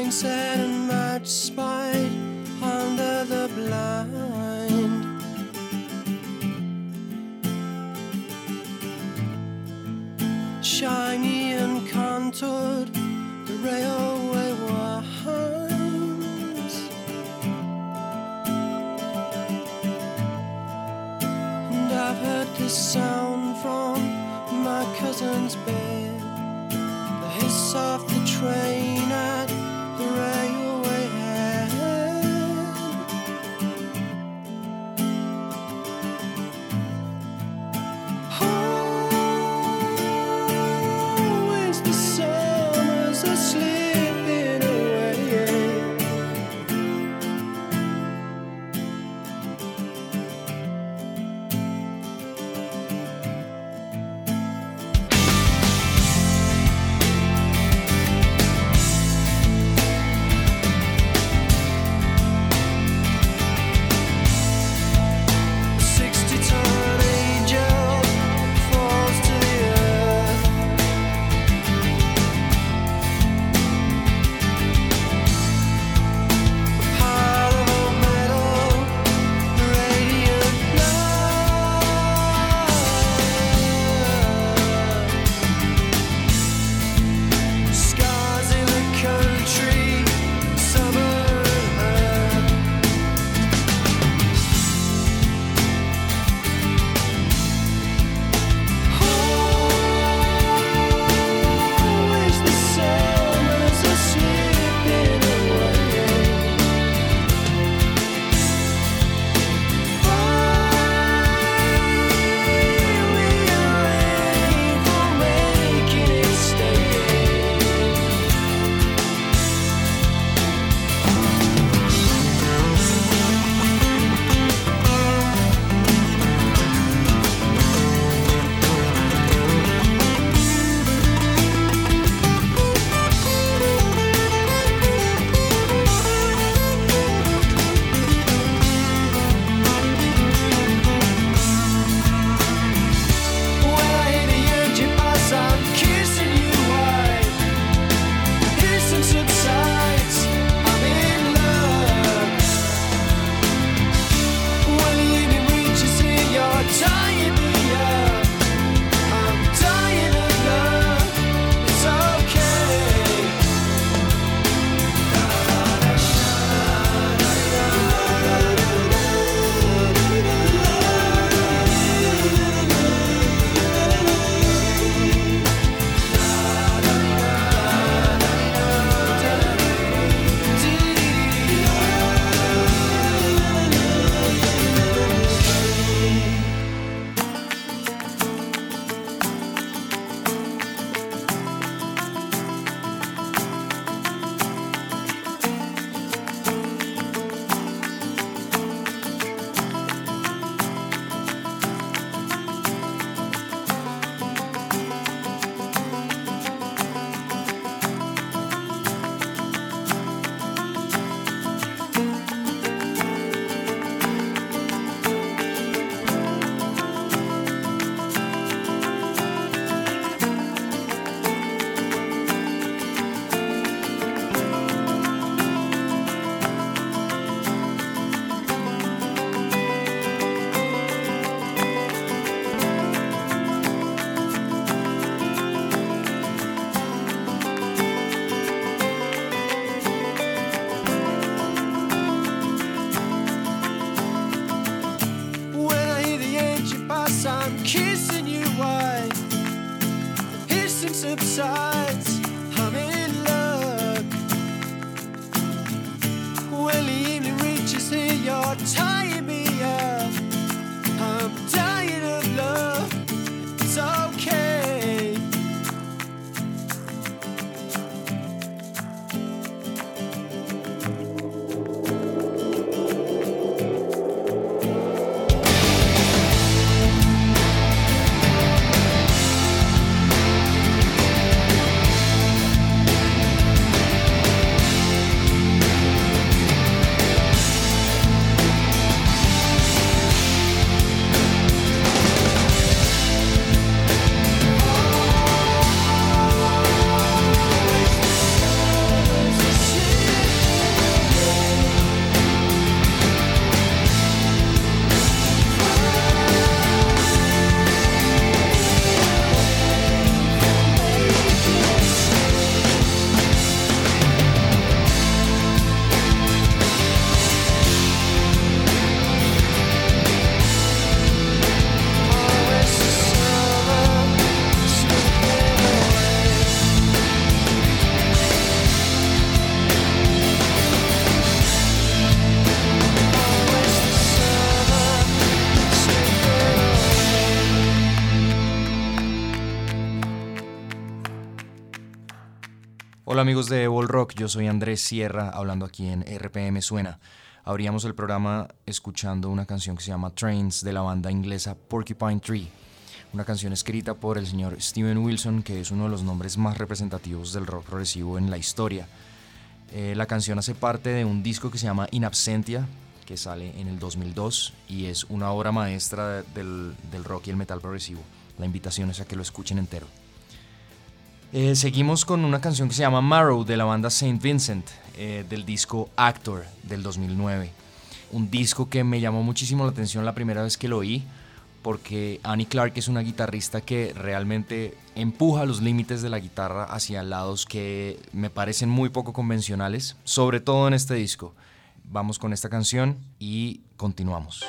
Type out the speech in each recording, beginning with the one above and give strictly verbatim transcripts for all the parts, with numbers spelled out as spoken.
lying sad and much spite under the blind. Shiny and contoured, the railway winds, and I've heard this sound from my cousin's bed, the hiss of the train at the railway head. Always the summers are slipping away. Subsides, I'm in love. When the evening reaches here, you're tying me up. I'm dying of love. It's okay. amigos de Evol Rock, yo soy Andrés Sierra, hablando aquí en R P M Suena. Abríamos el programa escuchando una canción que se llama Trains de la banda inglesa Porcupine Tree, una canción escrita por el señor Steven Wilson, que es uno de los nombres más representativos del rock progresivo en la historia. Eh, la canción hace parte de un disco que se llama In Absentia, que sale en el dos mil dos y es una obra maestra del, del rock y el metal progresivo. La invitación es a que lo escuchen entero. Eh, seguimos con una canción que se llama Marrow de la banda Saint Vincent, eh, del disco Actor del dos mil nueve. Un disco que me llamó muchísimo la atención la primera vez que lo oí, porque Annie Clark es una guitarrista que realmente empuja los límites de la guitarra hacia lados que me parecen muy poco convencionales, sobre todo en este disco. Vamos con esta canción y continuamos.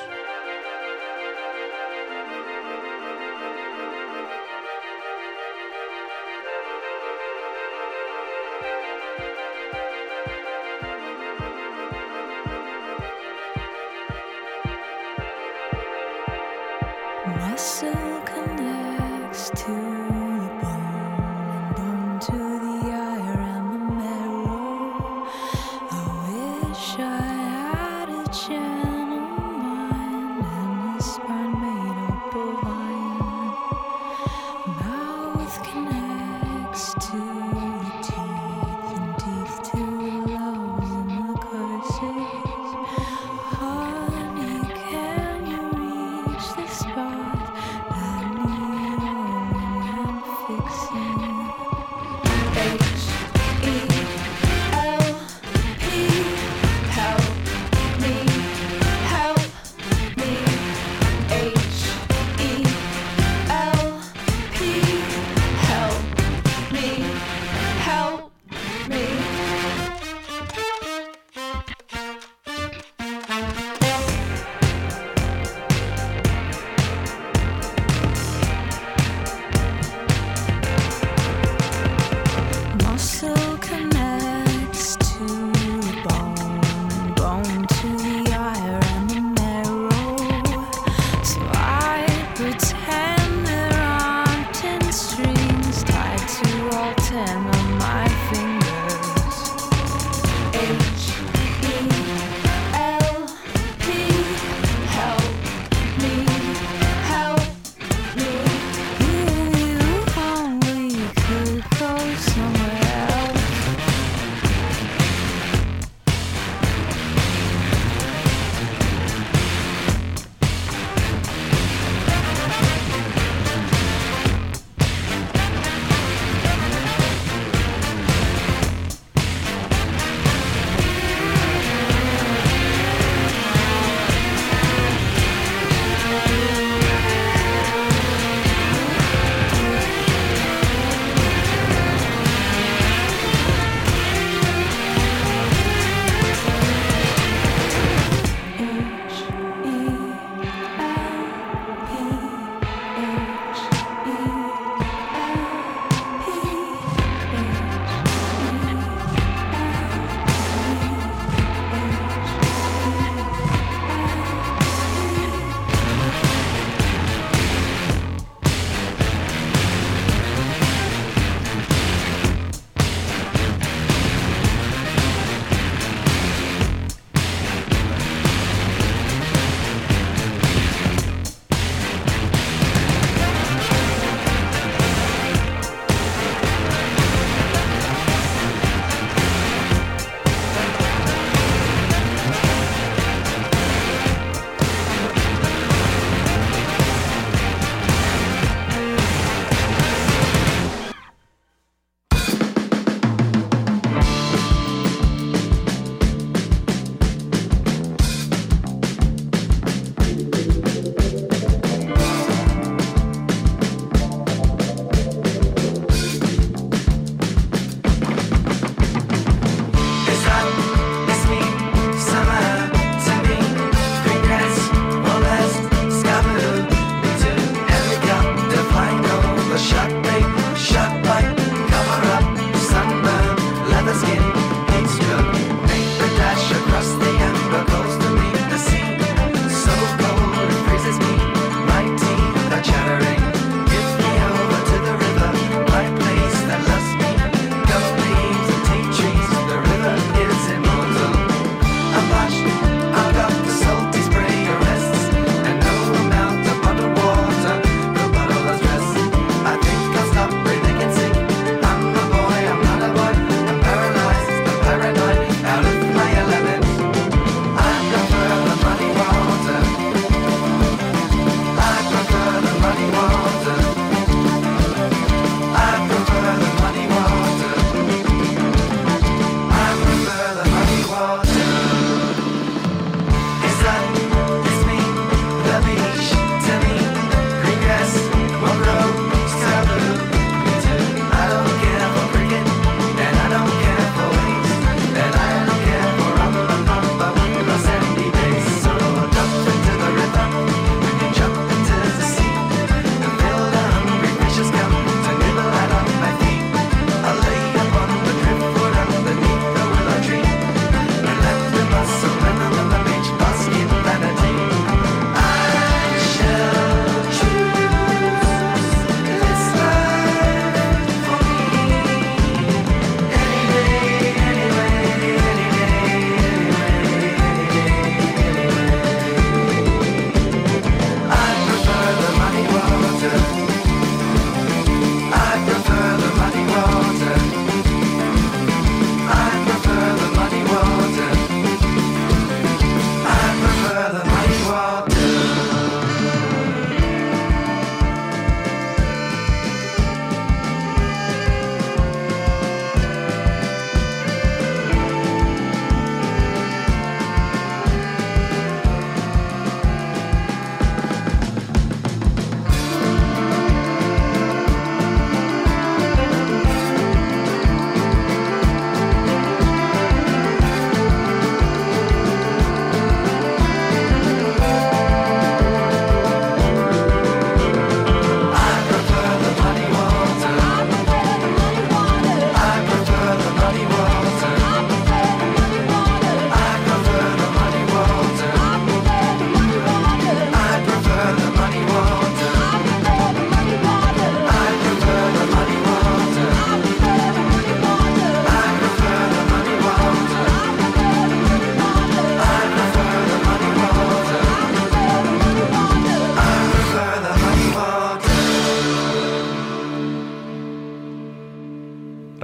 Muscle connects to the bone and bone to the ire and the marrow. I wish I had a channel mind and a spine made up of iron. Mouth connects to the teeth and teeth to the loves and the curses. Honey, can you reach the spot? I need all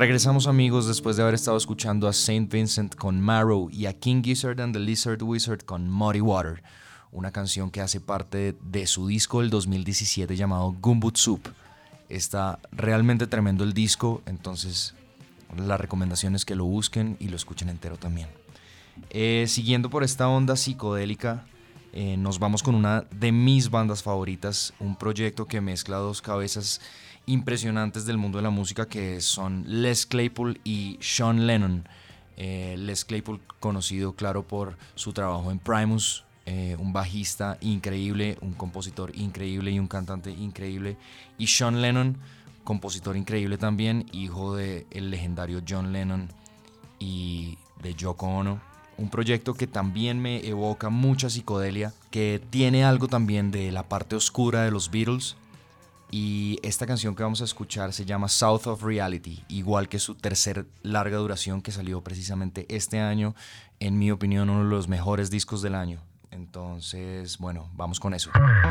Regresamos, amigos, después de haber estado escuchando a Saint Vincent con Marrow y a King Gizzard and the Lizard Wizard con Muddy Water, una canción que hace parte de su disco del dos mil diecisiete llamado Gumboot Soup. Está realmente tremendo el disco, entonces la recomendación es que lo busquen y lo escuchen entero también. Eh, siguiendo por esta onda psicodélica, eh, nos vamos con una de mis bandas favoritas, un proyecto que mezcla dos cabezas impresionantes del mundo de la música, que son Les Claypool y Sean Lennon. eh, Les Claypool, conocido claro por su trabajo en Primus, eh, un bajista increíble, un compositor increíble y un cantante increíble, y Sean Lennon, compositor increíble también, hijo del legendario John Lennon y de Yoko Ono. Un proyecto que también me evoca mucha psicodelia, que tiene algo también de la parte oscura de los Beatles. Y esta canción que vamos a escuchar se llama South of Reality, igual que su tercer larga duración que salió precisamente este año, en mi opinión uno de los mejores discos del año. Entonces, bueno, vamos con eso.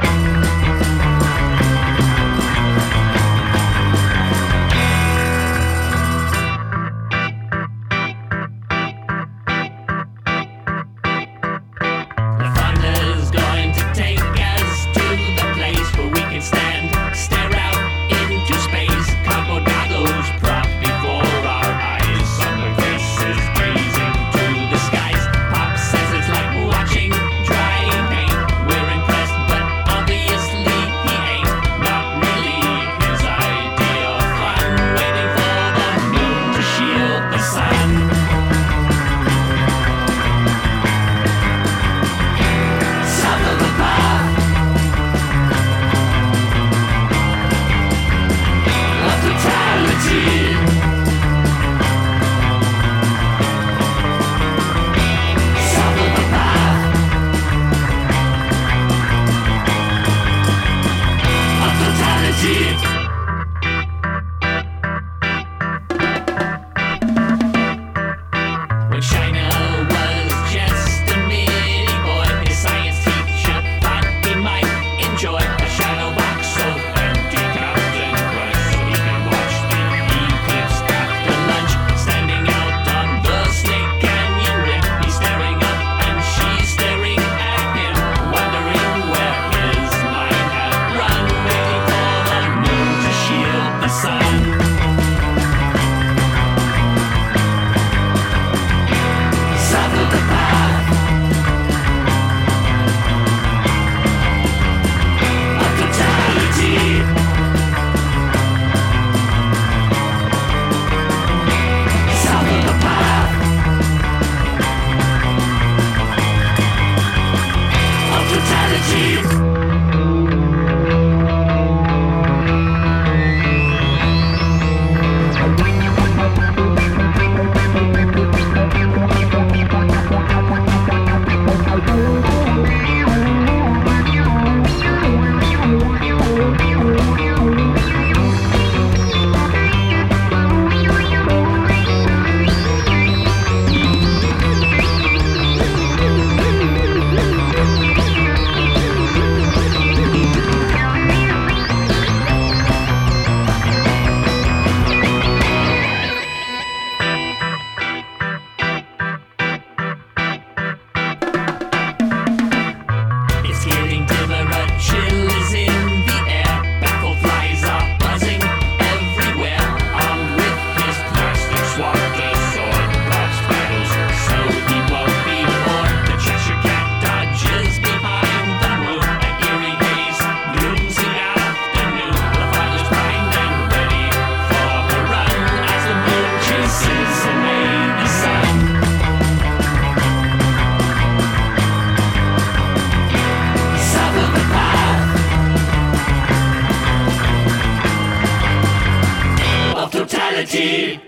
Totality.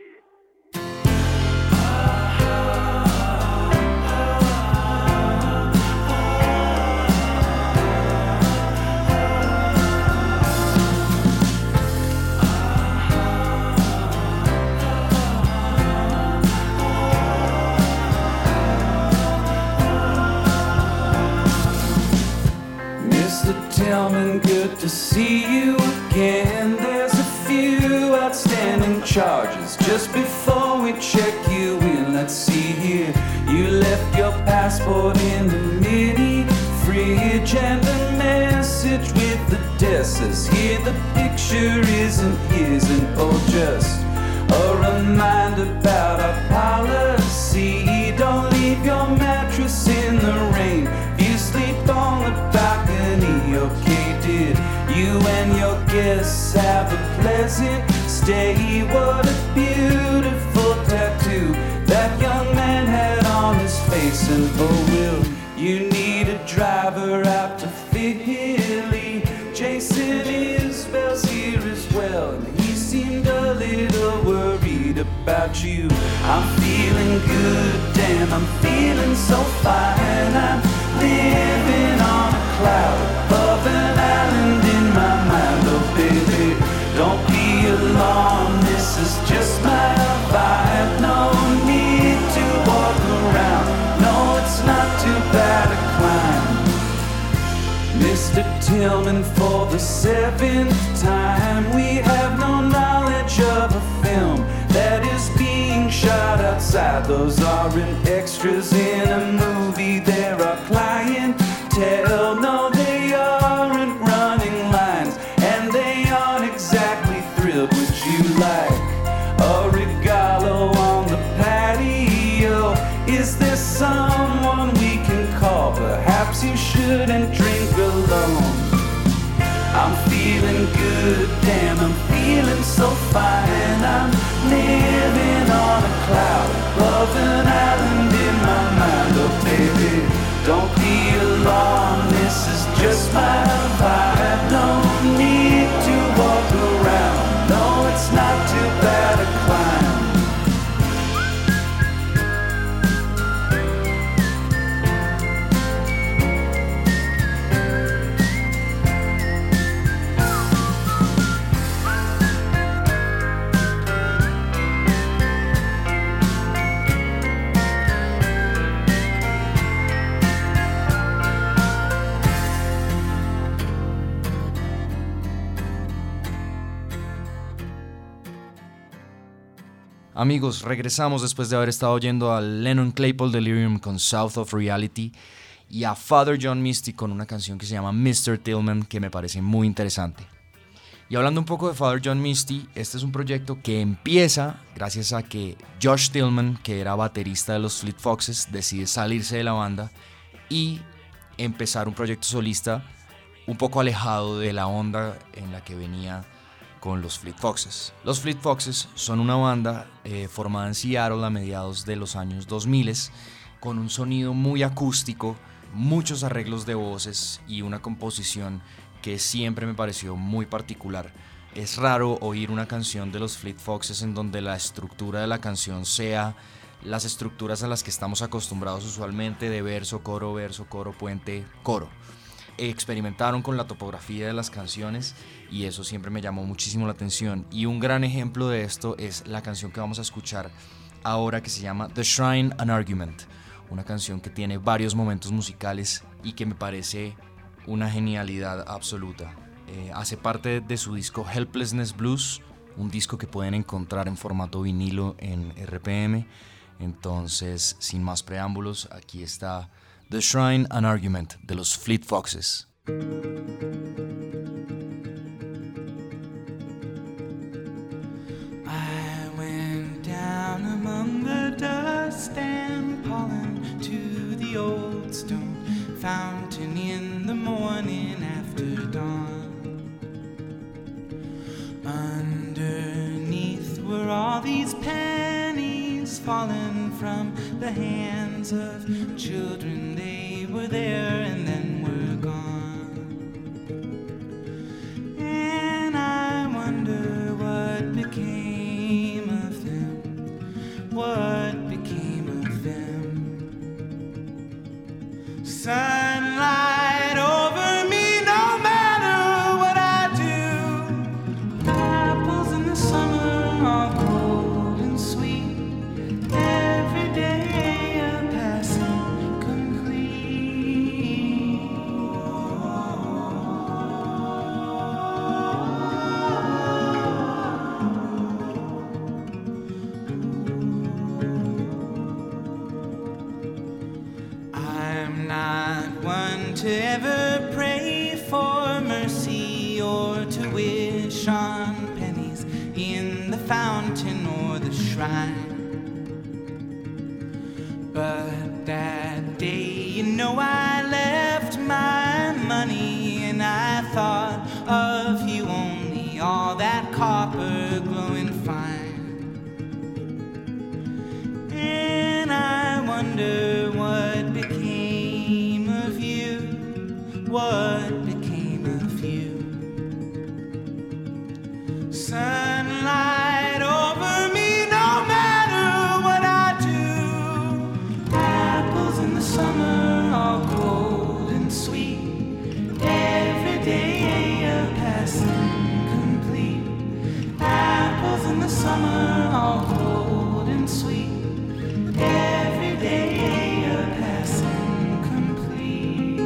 Mister Tillman, good to see you again. There's a few outstanding charges Just before we check you in, let's see here. You left your passport in the mini fridge and a message with the desk says here the picture isn't his, and oh, just a reminder about our policy. Don't leave your mattress in the rain. You sleep on the balcony, okay? Did you and your guests have a pleasant stay? What a beautiful tattoo that young man had on his face. And oh, will you need a driver out to Philly? Jason Isbell's here as well, and he seemed a little worried about you. I'm feeling good, damn, I'm feeling so fine. I'm living on a cloud above an island in my mind. Oh baby, don't be alarmed, this is just my vibe. No need to walk around, no, it's not too bad a climb. Mister Tillman, for the seventh time, we have no knowledge of a film that is being shot outside. Those aren't extras in a movie, they're our clientele. No, they aren't running lines, and they aren't exactly thrilled. Would you like a regalo on the patio? Is there someone we can call? Perhaps you shouldn't drink alone. I'm feeling good, damn, I'm feeling so fine. I'm living on a cloud above an island in my mind. Oh baby, don't be alarmed, this is just my vibe. No need to walk around, no, it's not too bad a climb. Amigos, regresamos después de haber estado oyendo a Lennon Claypool Delirium con South of Reality y a Father John Misty con una canción que se llama mister Tillman, que me parece muy interesante. Y hablando un poco de Father John Misty, este es un proyecto que empieza gracias a que Josh Tillman, que era baterista de los Fleet Foxes, decide salirse de la banda y empezar un proyecto solista un poco alejado de la onda en la que venía con los Fleet Foxes. Los Fleet Foxes son una banda eh, formada en Seattle a mediados de los años dos mil, con un sonido muy acústico, muchos arreglos de voces y una composición que siempre me pareció muy particular. Es raro oír una canción de los Fleet Foxes en donde la estructura de la canción sea las estructuras a las que estamos acostumbrados usualmente, de verso, coro, verso, coro, puente, coro. Experimentaron con la topografía de las canciones y eso siempre me llamó muchísimo la atención, y un gran ejemplo de esto es la canción que vamos a escuchar ahora, que se llama The Shrine An Argument, una canción que tiene varios momentos musicales y que me parece una genialidad absoluta. Eh, hace parte de su disco Helplessness Blues, un disco que pueden encontrar en formato vinilo en R P M. Entonces, sin más preámbulos, aquí está The Shrine An Argument de los Fleet Foxes. I went down among the dust and pollen to the old stone fountain in the morning after dawn. Underneath were all these pennies fallen from the hands of children. They were there and then were gone. And I wonder what became of them, what became of them. Sunlight over me no matter what I do. Apples in the summer are cold and sweet. Every day a passing concrete. to ever pray for mercy or to wish on pennies in the fountain or the shrine. But that day, you know, I left my money and I thought of you only, all that copper glowing fine. And I wonder what became of you, what became of you. Sunlight over me, no matter what I do. Apples in the summer, all cold and sweet. Every day a passing complete. Apples in the summer, all cold and sweet. Every day a passing complete.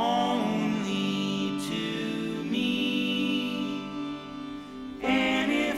And if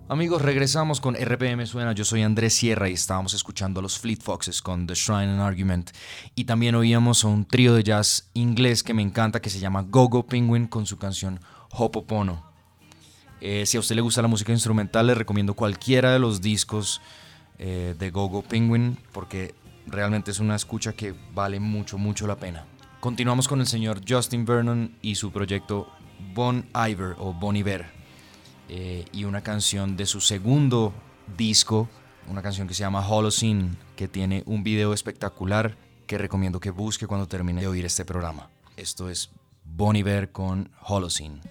Amigos, regresamos con R P M Suena. Yo soy Andrés Sierra y estábamos escuchando a los Fleet Foxes con The Shrine and Argument. Y también oíamos a un trío de jazz inglés que me encanta, que se llama Go-Go Penguin, con su canción Hopopono. Eh, si a usted le gusta la música instrumental, le recomiendo cualquiera de los discos eh, de Go-Go Penguin, porque realmente es una escucha que vale mucho, mucho la pena. Continuamos con el señor Justin Vernon y su proyecto Bon Iver o Bon Iver. Eh, y una canción de su segundo disco, una canción que se llama Holocene, que tiene un video espectacular que recomiendo que busque cuando termine de oír este programa. Esto es Bon Iver con Holocene.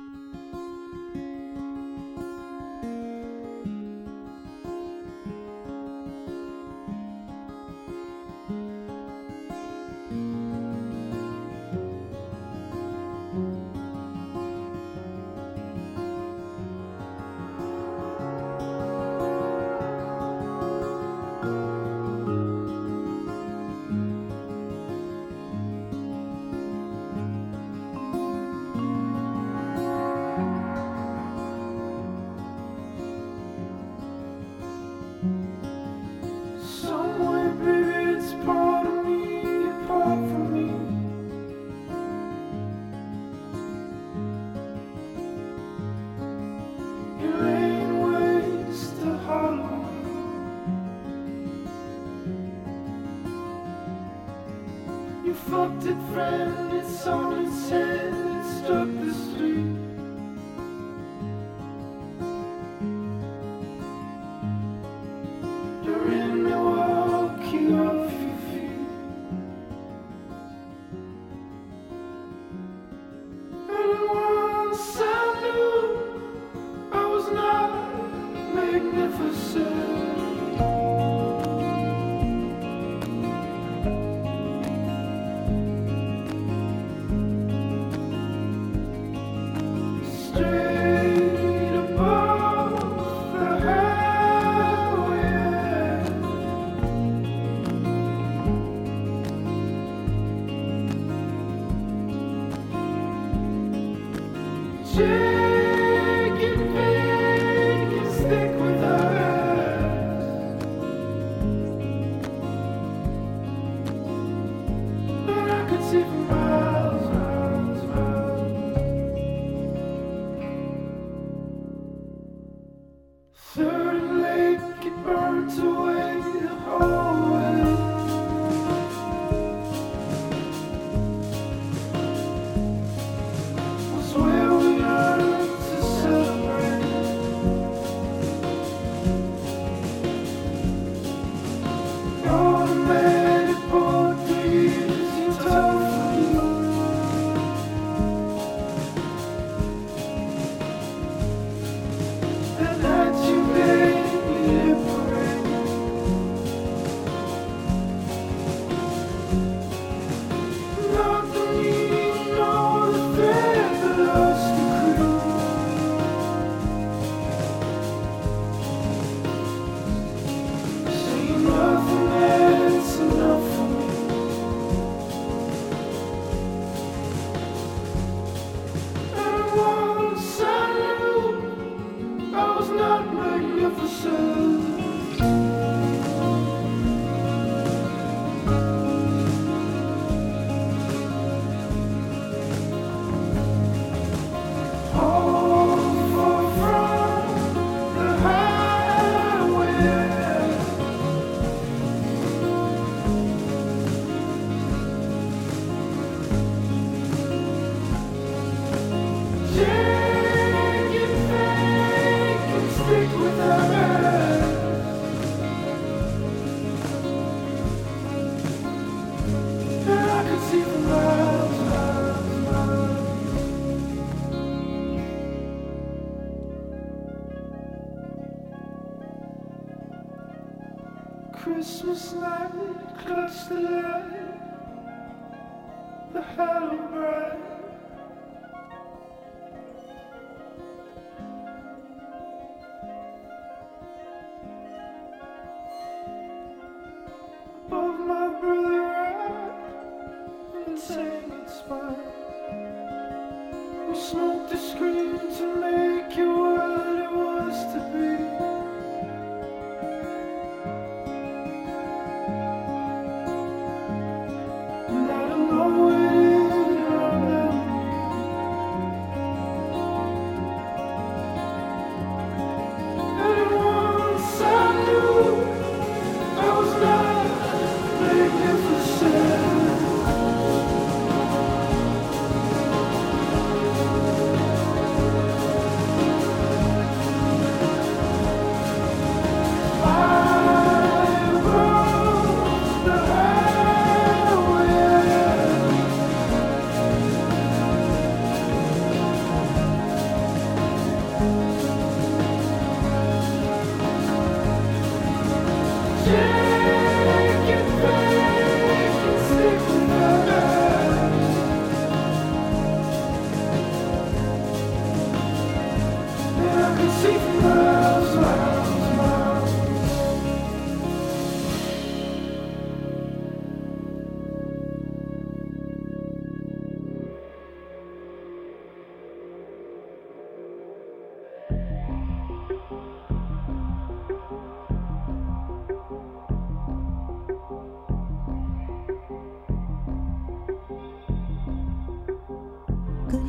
Fucked it, friend, it's on its head, it struck the street. You're in Milwaukee off your feet. And once I knew I was not magnificent. Christmas night, clutch the light, the hollow bright. Above my brother right, and saying it's fine. We smoked the screen to make it what it was to be.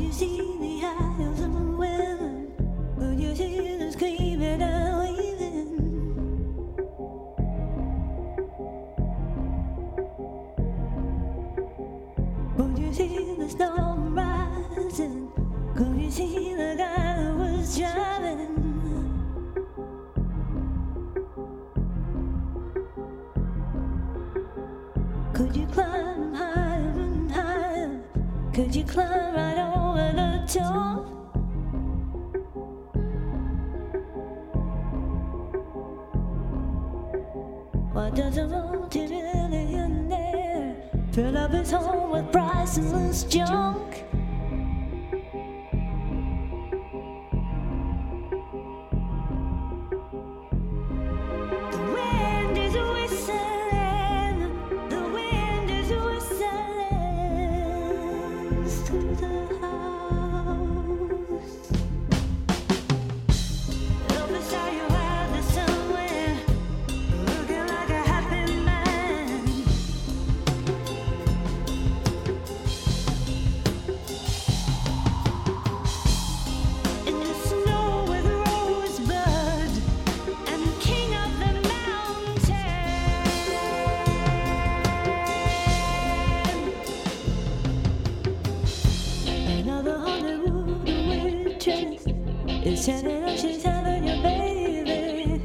you see the eyes of women? Could you see them screaming and waving? Could you see the storm rising? Could you see the guy who was driving? Could you climb higher and higher? Could you climb right over the top? Why doesn't mountain really in there fill up his home with priceless junk? The wind is whistling, the wind is whistling through the house. Over saw you out there somewhere, looking like a happy man. In the snow with rosebud and king of the mountain. Another Hollywood waitress is telling us she's having your baby.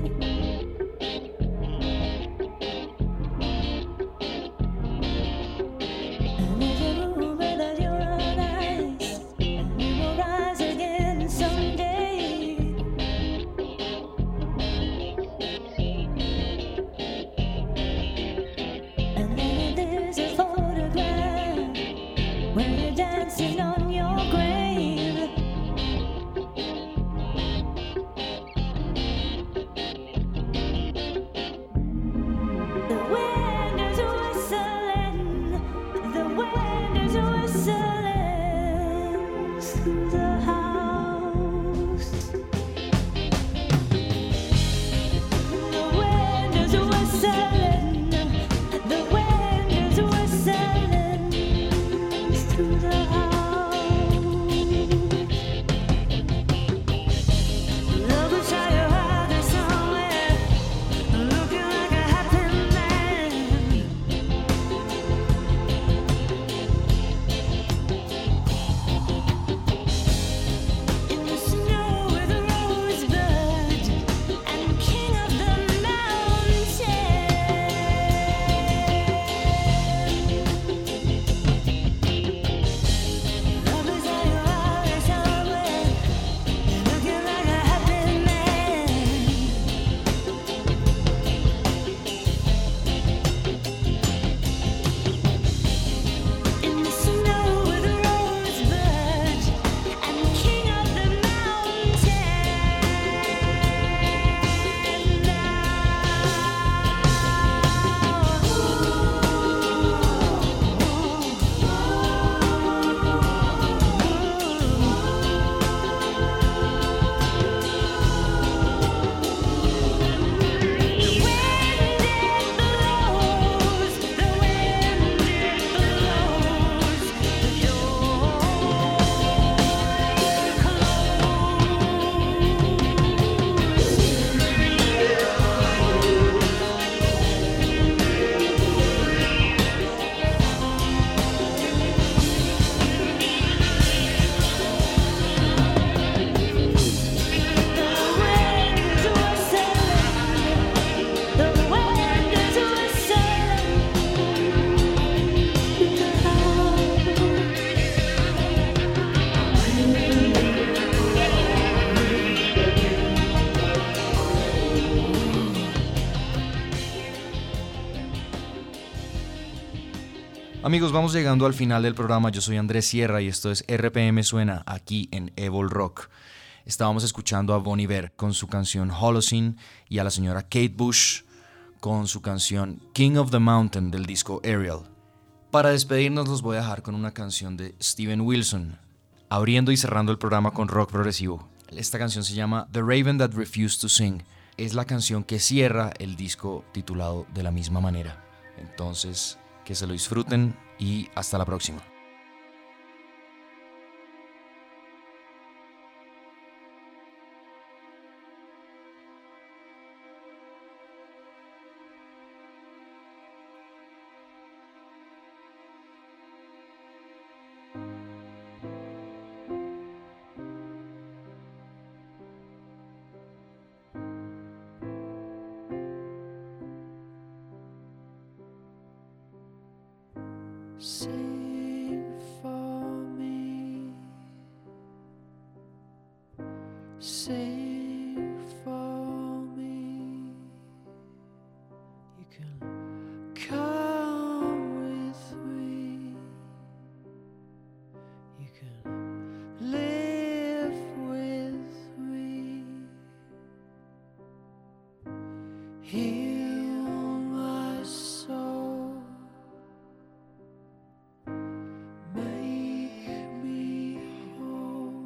And there's a rumor that you're on ice, and you will rise again someday. And then there's a photograph where you're dancing on your grave. The wind is whistling, the wind is whistling through the house. The wind is whistling, the wind is whistling through the house. Love will show you out there somewhere, looking like a happy man. In the snow with a rosebud and king of the mountain. Love will show you out there somewhere, looking like a happy man. In the snow with a rosebud and king of the Amigos, vamos llegando al final del programa. Yo soy Andrés Sierra y esto es R P M Suena aquí en Evil Rock. Estábamos escuchando a Bon Iver con su canción Holocene y a la señora Kate Bush con su canción King of the Mountain del disco Aerial. Para despedirnos los voy a dejar con una canción de Steven Wilson, abriendo y cerrando el programa con rock progresivo. Esta canción se llama The Raven That Refused to Sing. Es la canción que cierra el disco titulado de la misma manera. Entonces, que se lo disfruten y hasta la próxima. Sing for me, sing for me. You can come with me, you can live with me, heal my soul, make me whole.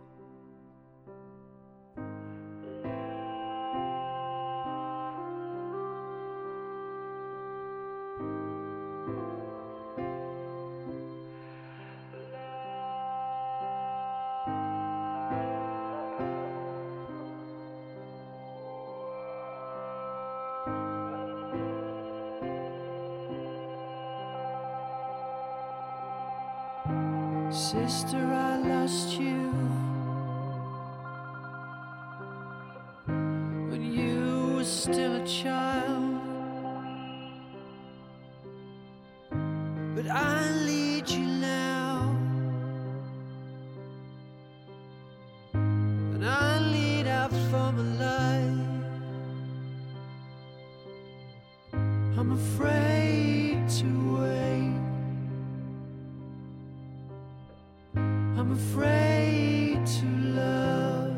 Sister, I lost you when you were still a child, but I lead you now, and I lead out for my life. I'm afraid to wait, I'm afraid to love.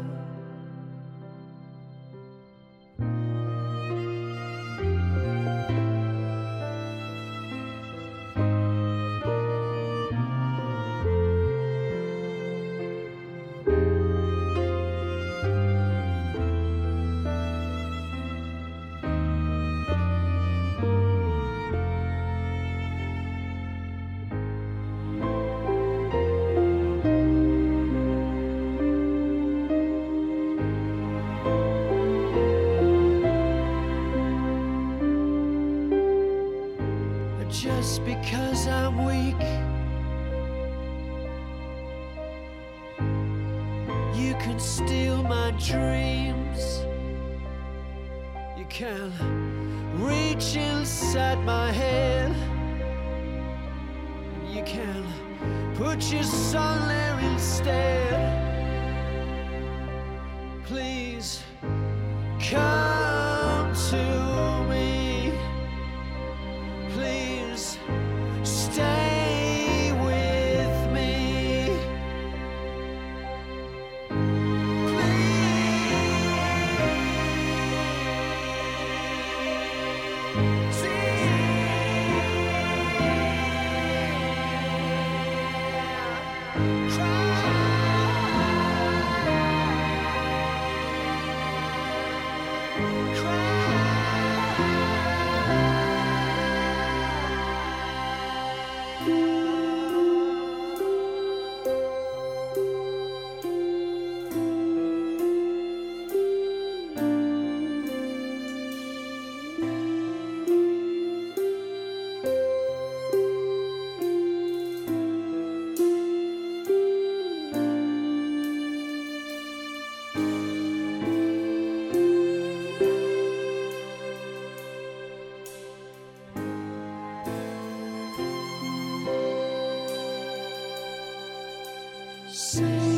Just because I'm weak, you can steal my dreams. You can reach inside my head, you can put your song there instead. Please come to me, please stay with me. Say